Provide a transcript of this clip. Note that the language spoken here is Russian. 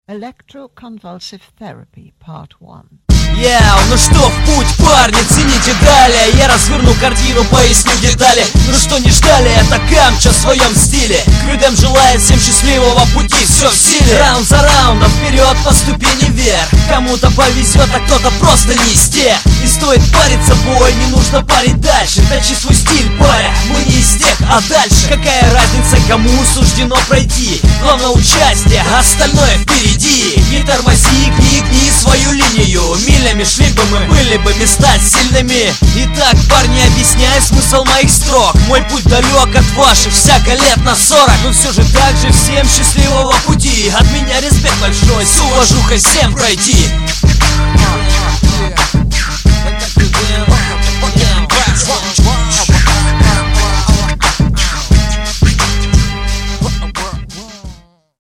Electroconvulsive Therapy, Part 1. Ну что, в путь, парни, цените далее. Я разверну картину, поясню детали. Ну что не ждали, это Камча в своем стиле. Крюдем желает всем счастливого пути, все в силе. Раунд за раундом, вперед по ступени вверх. Кому-то повезет, а кто-то просто не из тех. И стоит париться, бой, не нужно парить дальше. Точи свой стиль, паря, мы не из тех, а дальше. Какая разница, кому суждено пройти? Главное участие, остальное впереди. Не тормози, гни свою линию. Милями шли бы мы, были бы места сильными. Итак, парни, объясняю смысл моих строк. Мой путь далек от ваших, всяко лет на 40. Но все же так же всем счастливого пути. От меня респект большой, с уважухой всем пройти.